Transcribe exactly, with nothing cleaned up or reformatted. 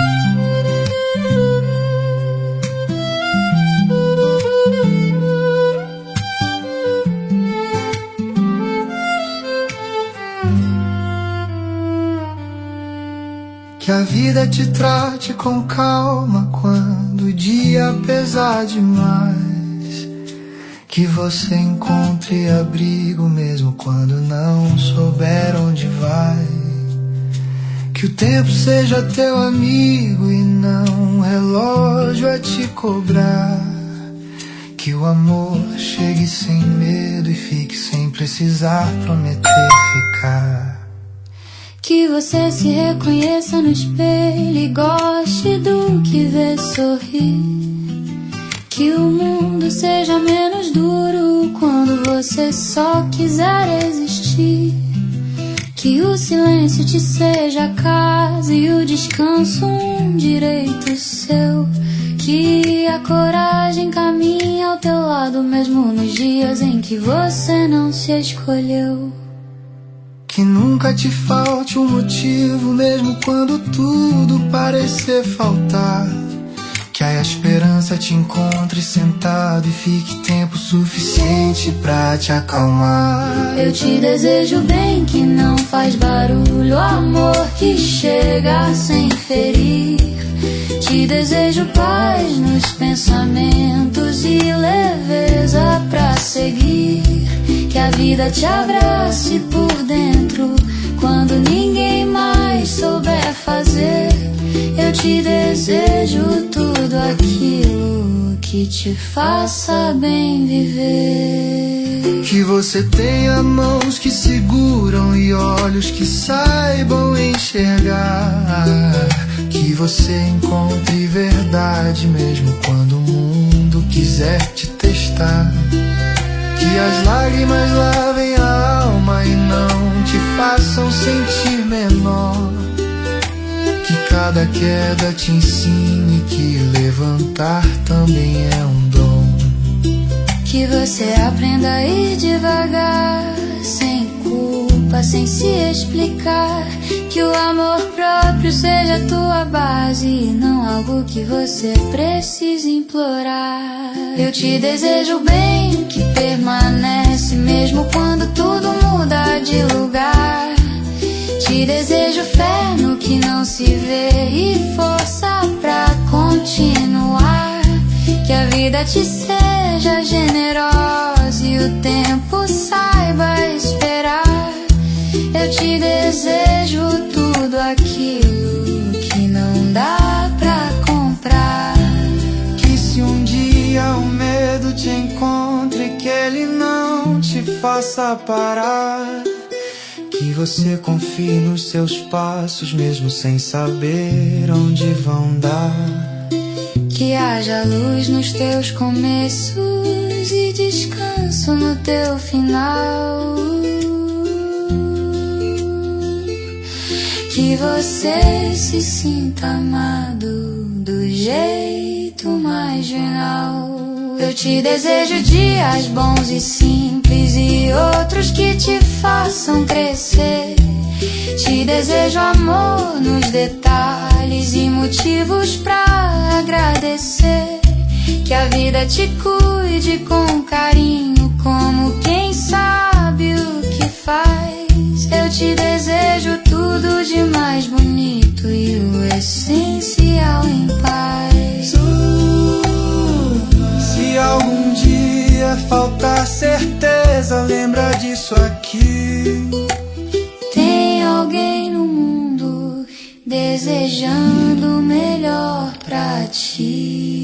Que a vida te trate com calma quando o dia pesar demais. Que você encontre abrigo mesmo quando não souber onde vai. Que o tempo seja teu amigo e não um relógio a te cobrar. Que o amor chegue sem medo e fique sem precisar prometer ficar. Que você se reconheça no espelho e goste do que vê sorrir. Que o mundo seja menos duro quando você só quiser existir. Que o silêncio te seja a casa e o descanso um direito seu. Que a coragem caminhe ao teu lado mesmo nos dias em que você não se escolheu. Que nunca te falte um motivo, mesmo quando tudo parecer faltar. Que a esperança te encontre sentado e fique tempo suficiente pra te acalmar. Eu te desejo bem que não faz barulho, amor que chega sem ferir. Te desejo paz nos pensamentos e leveza pra seguir. Que a vida te abrace por dentro quando ninguém mais souber fazer. Eu te desejo tudo aquilo que te faça bem viver. Que você tenha mãos que seguram e olhos que saibam enxergar. Que você encontre verdade mesmo quando o mundo quiser te testar. Que as lágrimas lavem a alma e não te façam sentir menor. Que cada queda te ensine que levantar também é um dom. Que você aprenda a ir devagar, sem culpa, sem se explicar. Que o amor próprio seja a tua base e não algo que você precise implorar. Eu te desejo bem que permanece mesmo quando tudo muda de lugar. Te desejo fé no que não se vê e força pra continuar. Que a vida te seja generosa e o tempo saiba esperar. Eu te desejo tudo aquilo que não dá pra comprar. Que se um dia o medo te encontre, que ele não te faça parar. Que você confie nos seus passos mesmo sem saber onde vão dar. Que haja luz nos teus começos e descanso no teu final. Que você se sinta amado do jeito mais geral. Eu te desejo dias bons e simples e outros que te façam crescer. Te desejo amor nos detalhes e motivos pra agradecer. Que a vida te cuide com carinho como quem sabe o que faz. Eu te desejo tudo de mais bonito e o essencial em paz. Se algum dia faltar certeza, lembra disso aqui. Tem alguém no mundo desejando o melhor pra ti.